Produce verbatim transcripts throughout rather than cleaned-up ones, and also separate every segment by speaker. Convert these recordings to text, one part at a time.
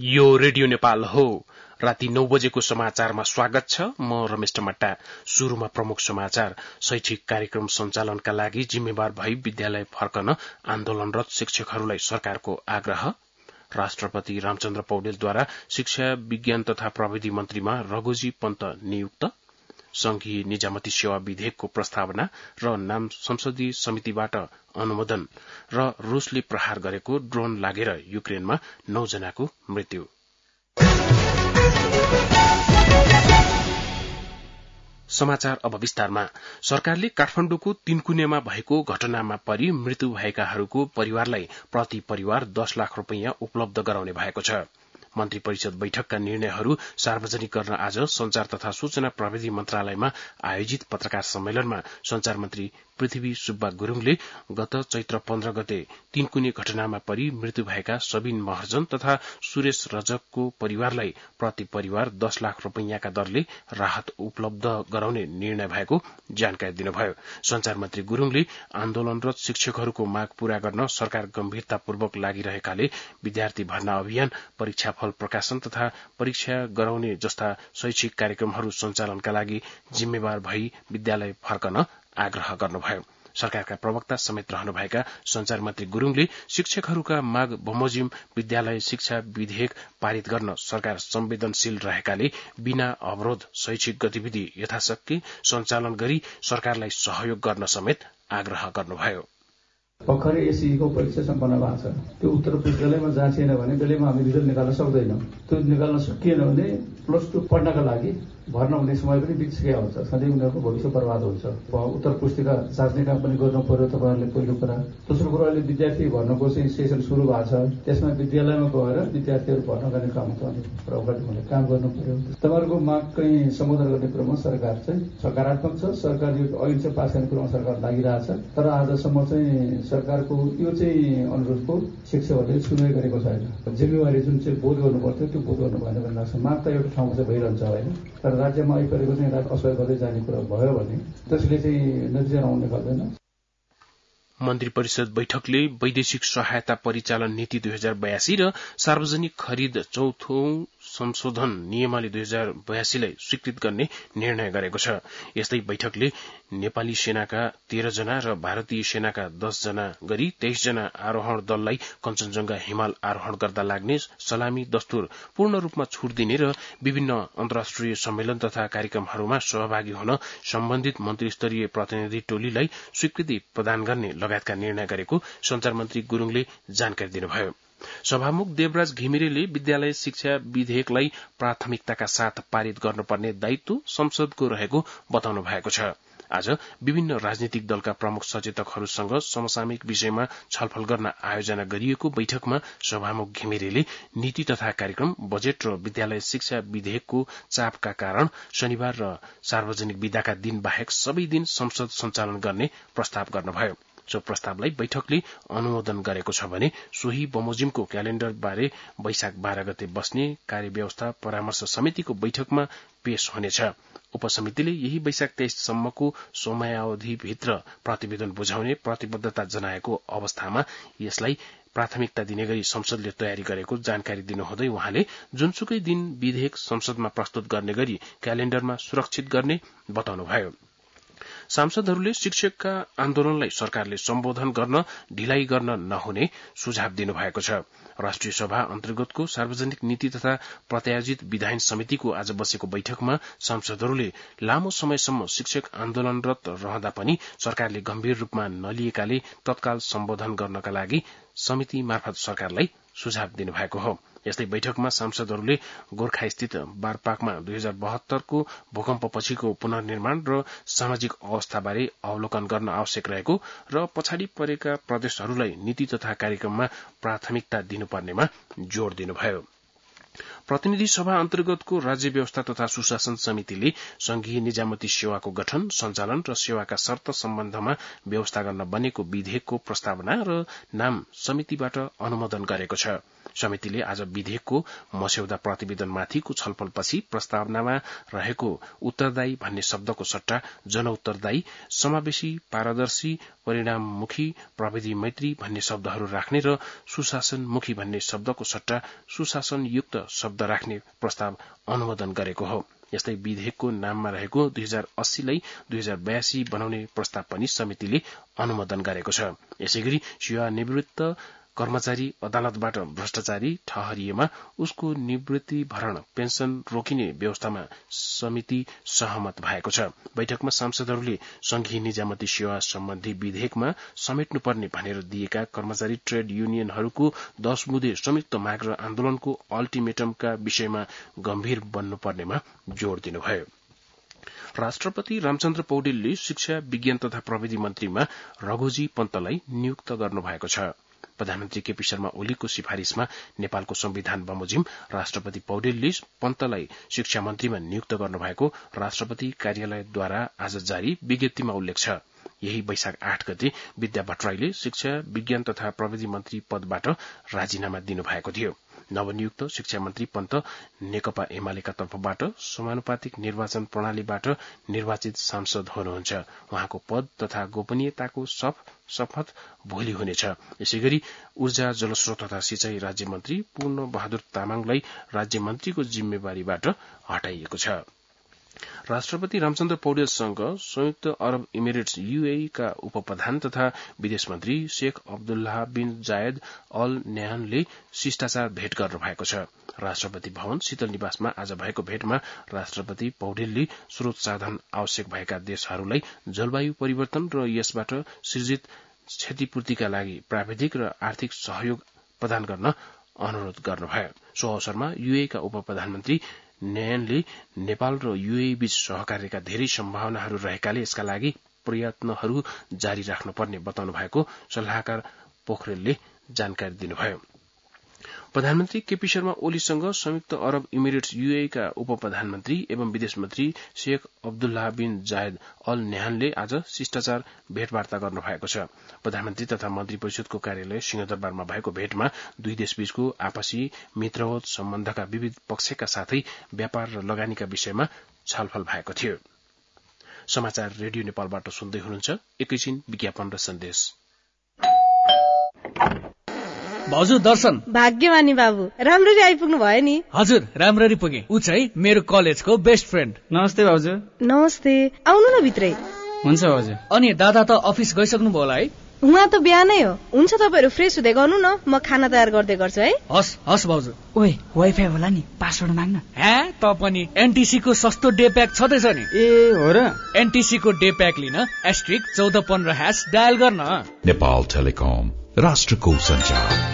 Speaker 1: यो रेडियो नेपाल हो। राति नौ बजेको समाचारमा स्वागत छ। म रमेश टमट्टा। शुरूमा प्रमुख समाचार। शैक्षिक कार्यक्रम सञ्चालनका लागि जिम्मेवार भई विद्यालय फर्कन आन्दोलनरत शिक्षकहरूलाई सरकारको आग्रह। राष्ट्रपति रामचन्द्र पौडेलद्वारा शिक्षा विज्ञान तथा प्रविधि मन्त्रीमा रघुजी पन्त नियुक्त। संघीय निजामती सेवा विधेयकको प्रस्तावना र नाम संसदीय समितिबाट अनुमोदन र रूसले प्रहार गरेको ड्रोन लागेर युक्रेनमा नौ जनाको मृत्यु। समाचार अब विस्तारमा। सरकारले काठमाडौँको तीनकुनेमा भएको घटनामा परि मृत्यु भएकाहरूको परिवारलाई प्रति परिवार दश लाख रूपियाँ उपलब्ध गराउने भएको छ। मन्त्री परिषद बैठकका निर्णयहरू सार्वजनिक गर्न आज संचार तथा सूचना प्रविधि मन्त्रालयमा आयोजित पत्रकार सम्मेलनमा संचार मन्त्री पृथ्वी सुब्बा गुरूङले गत चैत्र पन्ध्र गते तीनकुने घटनामा परि मृत्यु भएका सबिन महर्जन तथा सुरेश रजकको परिवारलाई प्रति परिवार दश लाख रूपियाँका दरले राहत उपलब्ध गराउने निर्णय भएको जानकारी दिनुभयो। संचार मन्त्री गुरूङले आन्दोलनरत शिक्षकहरूको माग पूरा गर्न सरकार गम्भीरतापूर्वक लागिरहेकाले विद्यार्थी भर्ना अभियान, परीक्षाफल प्रकाशन तथा परीक्षा गराउने जस्ता शैक्षिक कार्यक्रमहरू सञ्चालनका लागि जिम्मेवार भई विद्यालय फर्कन आग्रह गर्नुभयो। सरकारका प्रवक्ता समेत रहनुभएका संचार मन्त्री गुरूङले शिक्षकहरूका माग बमोजिम विद्यालय शिक्षा विधेयक पारित गर्न सरकार संवेदनशील रहेकाले बिना अवरोध शैक्षिक गतिविधि यथाशक्ति सञ्चालन गरी सरकारलाई सहयोग गर्न समेत आग्रह गर्नुभयो।
Speaker 2: भर्खरै एसईको परीक्षा सम्पन्न भएको छ। त्यो उत्तर विद्यालयमा जाँचिएन भने बेलैमा हामी रिजल्ट निकाल्न सक्दैनौँ। त्यो निकाल्न सकिएन भने प्लस टू पढ्नका लागि भर्ना हुने समय पनि बितिसकेको हुन्छ। सधैँ उनीहरूको भविष्य बर्बाद हुन्छ। उत्तर पुस्तिका जाँच्ने काम पनि गर्नु पर्यो तपाईँहरूले पहिलो कुरा। दोस्रो कुरा, अहिले विद्यार्थी भर्नको चाहिँ सेसन सुरु भएको छ। त्यसमा विद्यालयमा गएर विद्यार्थीहरू भर्ना गर्ने काम अगाडि काम गर्नु पर्यो। तपाईँहरूको माग चाहिँ सम्बोधन गर्ने क्रममा सरकार चाहिँ सकारात्मक छ। सरकार यो ऐन चाहिँ पास गर्ने क्रममा सरकार लागिरहेछ। तर आजसम्म चाहिँ सरकारको यो चाहिँ अनुरोधको शिक्षकहरूले सुनवाई गरेको छैन। जिम्मेवारी जुन चाहिँ बोध गर्नु पर्थ्यो त्यो बोध गर्नु भएन भन्ने लाग्छ। माग त एउटा ठाउँमा चाहिँ भइरहन्छ होइन, तर राज्यमा आइपरेको चाहिँ असर गर्दै जाने कुरा भयो भने त्यसले चाहिँ नतिजा आउने गर्दैन।
Speaker 1: मन्त्री परिषद बैठकले वैदेशिक सहायता परिचालन नीति दुई हजार बयासी र सार्वजनिक खरिद चौथौं संशोधन नियमावली दुई हजार बयासीलाई स्वीकृत गर्ने निर्णय गरेको छ। यस्तै बैठकले नेपाली सेनाका तेह्र जना र भारतीय सेनाका दस जना गरी तेइस जना आरोहण दललाई कञ्चनजंघा हिमाल आरोहण गर्दा लाग्ने सलामी दस्तुर पूर्ण रूपमा छूट दिने र विभिन्न अन्तर्राष्ट्रिय सम्मेलन तथा कार्यक्रमहरूमा सहभागी हुन सम्बन्धित मन्त्रीस्तरीय प्रतिनिधि टोलीलाई स्वीकृति प्रदान गर्ने लगायतका निर्णय गरेको संचार मन्त्री गुरूङले जानकारी दिनुभयो। सभामुख देवराज घिमिरेले विद्यालय शिक्षा विधेयकलाई प्राथमिकताका साथ पारित गर्नुपर्ने दायित्व संसदको रहेको बताउनु भएको छ। आज विभिन्न राजनीतिक दलका प्रमुख सचेतकहरूसँग समसामयिक विषयमा छलफल गर्न आयोजना गरिएको बैठकमा सभामुख घिमिरेले नीति तथा कार्यक्रम, बजेट र विद्यालय शिक्षा विधेयकको चापका कारण शनिबार र सार्वजनिक विदाका दिन बाहेक सबै दिन संसद सञ्चालन गर्ने प्रस्ताव गर्नुभयो। सो प्रस्तावलाई बैठकले अनुमोदन गरेको छ भने सोही बमोजिमको क्यालेण्डर बारे वैशाख बाह्र गते बस्ने कार्यव्यवस्था परामर्श समितिको बैठकमा पेश हुनेछ। उपसमितिले यही वैशाख तेइस सम्मको समयावधिभित्र प्रतिवेदन बुझाउने प्रतिबद्धता जनाएको अवस्थामा यसलाई प्राथमिकता दिने गरी संसदले तयारी गरेको जानकारी दिनुहुँदै उहाँले जुनसुकै दिन विधेयक संसदमा प्रस्तुत गर्ने गरी क्यालेण्डरमा सुरक्षित गर्ने बताउनुभयो। सांसदहरूले शिक्षकका आन्दोलनलाई सरकारले सम्बोधन गर्न ढिलाइ गर्न नहुने सुझाव दिनुभएको छ। राष्ट्रिय सभा अन्तर्गतको सार्वजनिक नीति तथा प्रत्यायोजित विधायन समितिको आज बसेको बैठकमा सांसदहरूले लामो समयसम्म शिक्षक आन्दोलनरत रहँदा पनि सरकारले गम्भीर रूपमा नलिएकाले तत्काल सम्बोधन गर्नका लागि समिति मार्फत सरकारलाई सुझाव दिनुभएको हो। यस्तै बैठकमा सांसदहरूले गोर्खास्थित बारपाकमा दुई हजार बहत्तरको भूकम्पपछिको पुनर्निर्माण र सामाजिक अवस्थाबारे अवलोकन गर्न आवश्यक रहेको र पछाडि परेका प्रदेशहरूलाई नीति तथा कार्यक्रममा प्राथमिकता दिनुपर्नेमा जोड़ दिनुभयो। प्रतिनिधि सभा अन्तर्गतको राज्य व्यवस्था तथा सुशासन समितिले संघीय निजामती सेवाको गठन, सञ्चालन र सेवाका शर्त सम्बन्धमा व्यवस्था गर्न बनेको विधेयकको प्रस्तावना र नाम समितिबाट अनुमोदन गरेको छ। समितिले आज विधेयकको मस्यौदा प्रतिवेदनमाथिको छलफलपछि प्रस्तावनामा रहेको उत्तरदायी भन्ने शब्दको सट्टा जनउत्तरदायी, समावेशी, पारदर्शी, परिणाममुखी, प्रविधि मैत्री भन्ने शब्दहरू राख्ने र सुशासनमुखी भन्ने शब्दको सट्टा सुशासनयुक्त शब्द राख्ने प्रस्ताव अनुमोदन गरेको हो। यस्तै विधेयकको नाममा रहेको दुई हजार अस्सीलाई दुई हजार बयासी बनाउने प्रस्ताव पनि समितिले अनुमोदन गरेको छ। यसैगरी सेवानिवृत्त कर्मचारी अदालतबाट भ्रष्टाचारी ठहरिएमा उसको निवृत्ति भरण पेन्सन रोकिने व्यवस्थामा समिति सहमत भएको छ। बैठकमा सांसदहरूले संघीय निजामती सेवा सम्बन्धी विधेयकमा समेट्नुपर्ने भनेर दिएका कर्मचारी ट्रेड युनियनहरूको दश बुँदे संयुक्त माग र आन्दोलनको अल्टिमेटमका विषयमा गम्भीर बन्नुपर्नेमा जोड़ दिनुभयो। राष्ट्रपति रामचन्द्र पौडेलले शिक्षा, विज्ञान तथा प्रविधि मन्त्रीमा रघुजी पन्तलाई नियुक्त गर्नुभएको छ। प्रधानमन्त्री केपी शर्मा ओलीको सिफारिशमा नेपालको संविधान बमोजिम राष्ट्रपति पौडेलले पन्तलाई शिक्षा मन्त्रीमा नियुक्त गर्नुभएको राष्ट्रपति कार्यालयद्वारा आज जारी विज्ञप्तिमा उल्लेख छ। यही वैशाख आठ गते विद्या भट्टराईले शिक्षा, विज्ञान तथा प्रविधि मन्त्री पदबाट राजीनामा दिनुभएको थियो। नवनियुक्त शिक्षा मन्त्री पन्त नेकपा एमालेका तर्फबाट समानुपातिक निर्वाचन प्रणालीबाट निर्वाचित सांसद हुनुहुन्छ। उहाँको पद तथा गोपनीयताको शपथ भोलि हुनेछ। यसैगरी ऊर्जा, जलस्रोत तथा सिंचाई राज्य मन्त्री पूर्ण बहादुर तामाङलाई राज्य मन्त्रीको जिम्मेवारीबाट हटाइएको छ। राष्ट्रपति रामचन्द्र पौडेलसँग संयुक्त अरब इमिरेट्स यूएई का उपप्रधान तथा विदेश मन्त्री शेख अब्दुल्लाह बिन जायद अल न्याहानले शिष्टाचार भेट गर्नुभएको छ। राष्ट्रपति भवन शीतल निवासमा आज भएको भेटमा राष्ट्रपति पौडेलले स्रोत साधन आवश्यक भएका देशहरूलाई जलवायु परिवर्तन र यसबाट सृजित क्षतिपूर्तिका लागि प्राविधिक र आर्थिक सहयोग प्रदान गर्न अनुरोध गर्नुभयो। सो अवसरमा यूएई का उपप्रधानमन्त्री न्यायानले नेपाल र यूएई बीच सहकार्यका धेरै सम्भावनाहरू रहेकाले यसका लागि प्रयत्नहरू जारी राख्नुपर्ने बताउनु भएको सल्लाहकार पोखरेलले जानकारी दिनुभयो। प्रधानमन्त्री केपी शर्मा ओलीसँग संयुक्त अरब इमिरेट्स यूएई का उपप्रधानमन्त्री एवं विदेश मन्त्री शेख अब्दुल्लाह बिन जायद अल न्याहानले आज शिष्टाचार भेटवार्ता गर्नुभएको छ। प्रधानमन्त्री तथा मन्त्री परिषदको कार्यालय सिंहदरबारमा भएको भेटमा दुई देशबीचको आपसी मित्रवत सम्बन्धका विविध पक्षका साथै व्यापार र लगानीका विषयमा छलफल भएको थियो। समाचार रेडियो नेपालबाट सुन्दै हुनुहुन्छ। एकैछिन विज्ञापन र सन्देश।
Speaker 3: भाउजू दर्शन।
Speaker 4: भाग्यमानी बाबु, राम्ररी आइपुग्नु भयो नि।
Speaker 3: हजुर, राम्ररी पुगे। ऊ चाहिँ मेरो कलेजको बेस्ट फ्रेन्ड।
Speaker 5: नमस्ते भाउजू।
Speaker 4: नमस्ते, आउनु न भित्रै।
Speaker 5: हुन्छ भाउजू।
Speaker 3: अनि दादा त अफिस गइसक्नु भयो होला है?
Speaker 4: उहाँ त बिहानै हो। हुन्छ, तपाईँहरू फ्रेस हुँदै गर्नु न, म खाना तयार गर्दै गर्छु है।
Speaker 3: हस् हस् भाउजू।
Speaker 5: ओए, वाइफाई होला नि, पासवर्ड माग्न।
Speaker 3: हे, त पनि एनटीसी को सस्तो डे प्याक छँदैछ नि।
Speaker 5: ए हो र?
Speaker 3: एनटीसी को डे प्याक लिन एस्ट्रिक चौध पन्ध्र ह्यास डायल गर्न।
Speaker 6: नेपाल टेलिकम, राष्ट्रको सञ्चार।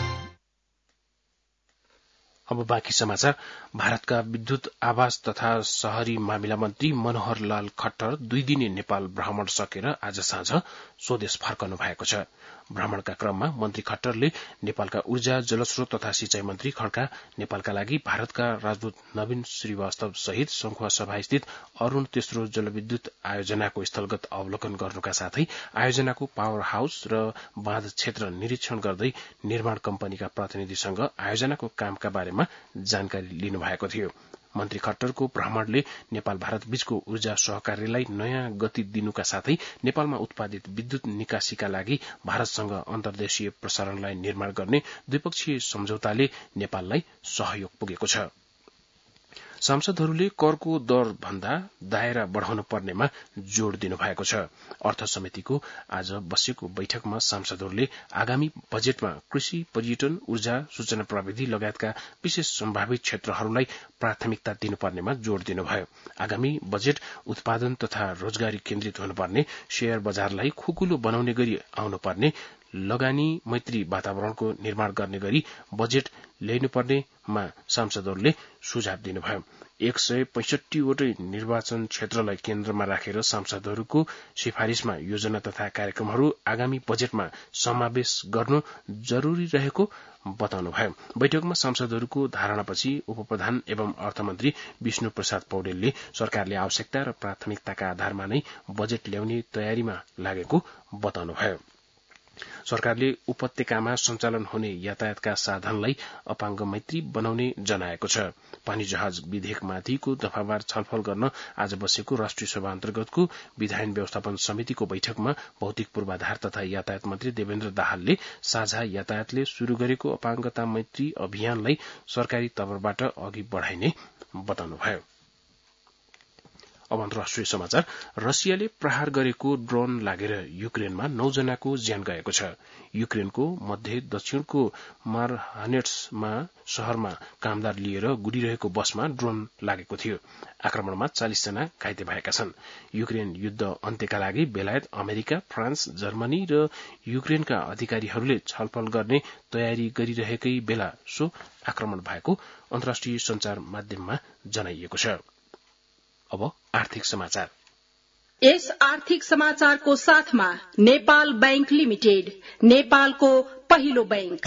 Speaker 1: अब बाँकी समाचार। भारतका विद्युत, आवास तथा शहरी मामिला मन्त्री मनोहर लाल खट्टर दुई दिने नेपाल भ्रमण सकेर आज साँझ स्वदेश फर्कनु भएको छ। भ्रमणका क्रममा मन्त्री खट्टरले नेपालका ऊर्जा, जलस्रोत तथा सिंचाई मन्त्री खड्का, नेपालका लागि भारतका राजदूत नवीन श्रीवास्तव सहित संखुवा सभा स्थित अरूण तेस्रो जलविद्युत आयोजनाको स्थलगत अवलोकन गर्नुका साथै आयोजनाको पावर हाउस र बाँध क्षेत्र निरीक्षण गर्दै निर्माण कम्पनीका प्रतिनिधिसँग आयोजनाको कामका बारेमा जानकारी लिनुभएको थियो। मन्त्री खट्टरको भ्रमणले नेपाल भारत बीचको ऊर्जा सहकार्यलाई नयाँ गति दिनुका साथै नेपालमा उत्पादित विद्युत निकासीका लागि भारतसँग अन्तर्देशीय प्रसारणलाई निर्माण गर्ने द्विपक्षीय सम्झौताले नेपाललाई सहयोग पुगेको छ। सांसदहरूले करको दर भन्दा दायरा बढ़ाउनु पर्नेमा जोड़ दिनुभएको छ। अर्थ समितिको आज बसेको बैठकमा सांसदहरूले आगामी बजेटमा कृषि, पर्यटन, ऊर्जा, सूचना प्रविधि लगायतका विशेष सम्भावित क्षेत्रहरूलाई प्राथमिकता दिनुपर्नेमा जोड़ दिनुभयो। आगामी बजेट उत्पादन तथा रोजगारी केन्द्रित हुनुपर्ने, शेयर बजारलाई खुकुलो बनाउने गरी आउनुपर्ने, लगानी मैत्री वातावरणको निर्माण गर्ने गरी बजेट ल्याइनुपर्नेमा सांसदहरूले सुझाव दिनुभयो। एक सय पैंसठीवटै निर्वाचन क्षेत्रलाई केन्द्रमा राखेर सांसदहरूको सिफारिशमा योजना तथा कार्यक्रमहरू आगामी बजेटमा समावेश गर्नु जरूरी रहेको बताउनुभयो। बैठकमा सांसदहरूको धारणापछि उपप्रधान एवं अर्थमन्त्री विष्णु प्रसाद पौडेलले सरकारले आवश्यकता र प्राथमिकताका आधारमा नै बजेट ल्याउने तयारीमा लागेको बताउनुभयो। सरकारले उपत्यकामा सञ्चालन हुने यातायातका साधनलाई अपाङ्ग मैत्री बनाउने जनाएको छ। पानी जहाज विधेयकमाथिको दफावार छलफल गर्न आज बसेको राष्ट्रिय सभा अन्तर्गतको विधायन व्यवस्थापन समितिको बैठकमा भौतिक पूर्वाधार तथा यातायात मन्त्री देवेन्द्र दाहालले साझा यातायातले शुरू गरेको अपाङ्गता मैत्री अभियानलाई सरकारी तर्फबाट अघि बढ़ाइने बताउनुभयो। अब अन्तर्राष्ट्रिय समाचार। रसियाले प्रहार गरेको ड्रोन लागेर युक्रेनमा नौ जनाको ज्यान गएको छ। युक्रेनको मध्य दक्षिणको मारहानेट्समा शहरमा कामदार लिएर गुडिरहेको बसमा ड्रोन लागेको थियो। आक्रमणमा चालिस जना घाइते भएका छन्। युक्रेन युद्ध अन्त्यका लागि बेलायत, अमेरिका, फ्रान्स, जर्मनी र युक्रेनका अधिकारीहरूले छलफल गर्ने तयारी गरिरहेकै बेला सो आक्रमण भएको अन्तर्राष्ट्रिय संचार माध्यममा जनाइएको छ। अब आर्थिक समाचार।
Speaker 7: यस आर्थिक समाचारको साथमा नेपाल बैंक लिमिटेड, नेपालको पहिलो बैंक।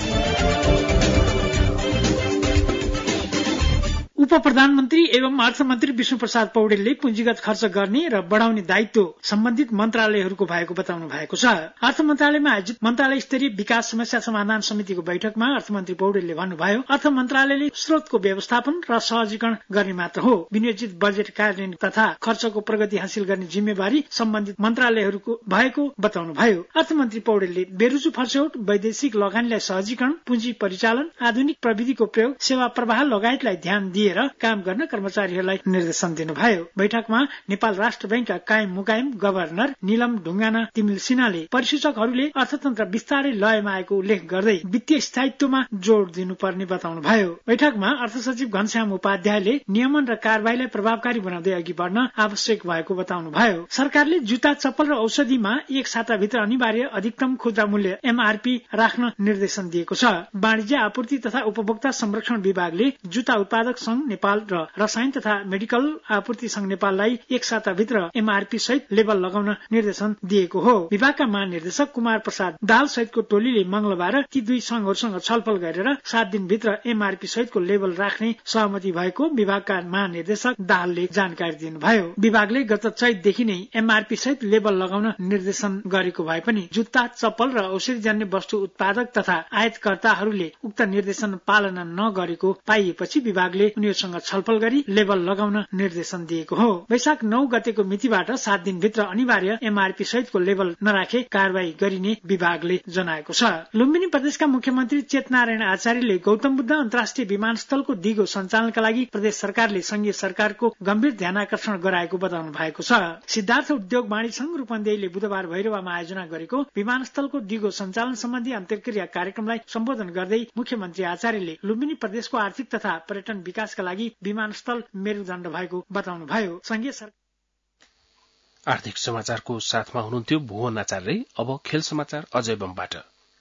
Speaker 8: उप प्रधानमन्त्री एवं अर्थमन्त्री विष्णु प्रसाद पौडेलले पुँजीगत खर्च गर्ने र बढ़ाउने दायित्व सम्बन्धित मन्त्रालयहरूको भएको बताउनु भएको छ। अर्थ मन्त्रालयमा आयोजित मन्त्रालय स्तरीय विकास समस्या समाधान समितिको बैठकमा अर्थमन्त्री पौडेलले भन्नुभयो, अर्थ मन्त्रालयले स्रोतको व्यवस्थापन र सहजीकरण गर्ने मात्र हो। विनियोजित बजेट कार्यान्वयन तथा खर्चको प्रगति हासिल गर्ने जिम्मेवारी सम्बन्धित मन्त्रालयहरूको भएको बताउनुभयो। अर्थमन्त्री पौडेलले बेरुजु फर्स्यौट, वैदेशिक लगानीलाई सहजीकरण, पुँजी परिचालन, आधुनिक प्रविधिको प्रयोग, सेवा प्रवाह लगायतलाई ध्यान दिएर काम गर्न कर्मचारीहरूलाई निर्देशन दिनुभयो। बैठकमा नेपाल राष्ट्र बैंकका कायम मुकायम गभर्नर निलम ढुङ्गाना तिमिल सिन्हाले परिसूचकहरूले अर्थतन्त्र बिस्तारै लयमा आएको उल्लेख गर्दै वित्तीय स्थायित्वमा जोड़ दिनुपर्ने बताउनुभयो। बैठकमा अर्थ सचिव घनश्याम उपाध्यायले नियमन र कारबाहीलाई प्रभावकारी बनाउँदै अघि बढ्न आवश्यक भएको बताउनुभयो। सरकारले जुत्ता, चप्पल र औषधिमा एक साताभित्र अनिवार्य अधिकतम खुद्रा मूल्य एमआरपी राख्न निर्देशन दिएको छ। वाणिज्य आपूर्ति तथा उपभोक्ता संरक्षण विभागले जुत्ता उत्पादक संघ नेपाल र रसायन तथा मेडिकल आपूर्ति संघ नेपाललाई एक साताभित्र एमआरपी सहित लेबल लगाउन निर्देशन दिएको हो। विभागका महानिर्देशक कुमार प्रसाद दाहाल सहितको टोलीले मंगलबार ती दुई संघहरूसँग छलफल गरेर सात दिनभित्र एमआरपी सहितको लेबल राख्ने सहमति भएको विभागका महानिर्देशक दाहालले जानकारी दिनुभयो। विभागले गत चैतदेखि नै एमआरपी सहित लेबल लगाउन निर्देशन गरेको भए पनि जुत्ता, चप्पल र औषधिजन्य वस्तु उत्पादक तथा आयातकर्ताहरूले उक्त निर्देशन पालना नगरेको पाइएपछि विभागले उनीहरूसँग छलफल गरी लेबल लगाउन निर्देशन दिएको हो। वैशाख नौ गतेको मितिबाट सात दिनभित्र अनिवार्य एमआरपी सहितको लेबल नराखे कारवाही गरिने विभागले जनाएको छ। लुम्बिनी प्रदेशका मुख्यमन्त्री चेतनारायण आचार्यले गौतम बुद्ध अन्तर्राष्ट्रिय विमानस्थलको दिगो सञ्चालनका लागि प्रदेश सरकारले संघीय सरकारको गम्भीर ध्यानाकर्षण गराएको बताउनु भएको छ। सिद्धार्थ उद्योग वाणिज्य संघ रूपन्देहीले बुधबार भैरवामा आयोजना गरेको विमानस्थलको दिगो सञ्चालन सम्बन्धी अन्तर्क्रिया कार्यक्रमलाई सम्बोधन गर्दै मुख्यमन्त्री आचार्यले लुम्बिनी प्रदेशको आर्थिक तथा पर्यटन विकासका लागि विमानस्थल मेरुदण्ड भएको बताउनुभयो। संघीय सरकार
Speaker 1: आर्थिक समाचारको साथमा हुनुहुन्थ्यो भुवन आचार्य। अब खेल समाचार अजय बमबाट।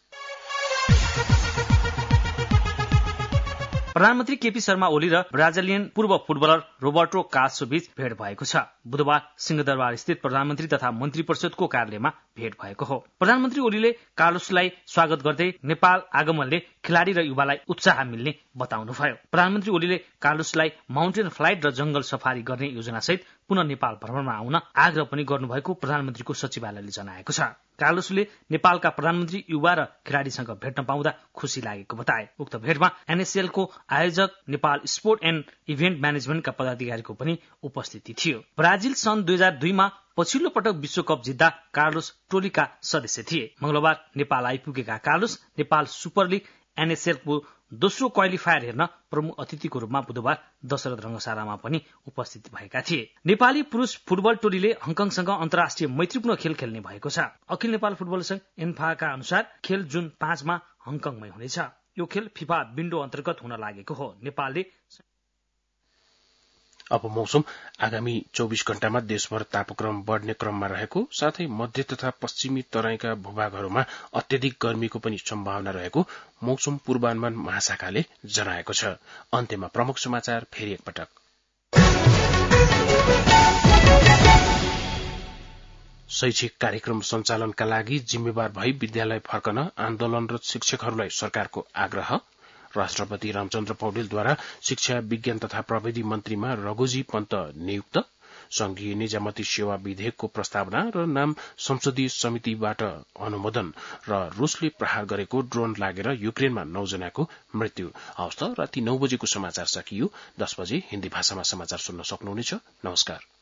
Speaker 9: प्रधानमन्त्री केपी शर्मा ओली र ब्राजिलियन पूर्व फुटबलर रोबर्टो कार्लोस बीच भेट भएको छ। बुधबार सिंहदरबार स्थित प्रधानमन्त्री तथा मन्त्री परिषदको कार्यालयमा भेट भएको हो। प्रधानमन्त्री ओलीले कार्लोसलाई स्वागत गर्दै नेपाल आगमनले खेलाड़ी र युवालाई उत्साह मिल्ने बताउनुभयो। प्रधानमन्त्री ओलीले कार्लोसलाई माउन्टेन फ्लाइट र जंगल सफारी गर्ने योजनासहित पुनः नेपाल भ्रमणमा आउन आग्रह पनि गर्नुभएको प्रधानमन्त्रीको सचिवालयले जनाएको छ। कार्लोसले नेपालका प्रधानमन्त्री, युवा र खेलाड़ीसँग भेट्न पाउँदा खुशी लागेको बताए। उक्त भेटमा एनएसएलको आयोजक नेपाल स्पोर्ट एण्ड इभेन्ट म्यानेजमेन्टका पदाधिकारीको पनि उपस्थिति थियो। ब्राजिल सन् दुई हजार दुईमा पछिल्लो पटक विश्वकप जित्दा कार्लोस टोलीका सदस्य थिए। मंगलबार नेपाल आइपुगेका कार्लोस नेपाल सुपर लिग एनएसएलको दोस्रो क्वालिफायर हेर्न प्रमुख अतिथिको रूपमा बुधबार दशरथ रंगशालामा पनि उपस्थित भएका थिए। नेपाली पुरुष फुटबल टोलीले हङकङसँग अन्तर्राष्ट्रिय मैत्रीपूर्ण खेल खेल्ने भएको छ। अखिल नेपाल फुटबल संघ एन्फाका अनुसार खेल जुन पाँचमा हङकङमै हुनेछ। यो खेल फिफा विन्डो अन्तर्गत हुन लागेको हो। नेपालले
Speaker 1: अब मौसम। आगामी चौबीस घण्टामा देशभर तापक्रम बढ़ने क्रममा रहेको साथै मध्य तथा पश्चिमी तराईका भूभागहरूमा अत्यधिक गर्मीको पनि सम्भावना रहेको मौसम पूर्वानुमान महाशाखाले जनाएको छ। अन्त्यमा प्रमुख समाचार फेरि एकपटक। शैक्षिक कार्यक्रम सञ्चालनका लागि जिम्मेवार भई विद्यालय फर्कन आन्दोलनरत शिक्षकहरूलाई सरकारको आग्रह। राष्ट्रपति रामचन्द्र पौडेलद्वारा शिक्षा विज्ञान तथा प्रविधि मन्त्रीमा रघुजी पन्त नियुक्त। संघीय निजामती सेवा विधेयकको प्रस्तावना र नाम संसदीय समितिबाट अनुमोदन र रूसले प्रहार गरेको ड्रोन लागेर युक्रेनमा नौजनाको मृत्यु। हवस् त, राति नौ बजेको समाचार सकियो। दस बजे हिन्दी भाषामा समाचार सुन्न सक्नुहुनेछ। नमस्कार।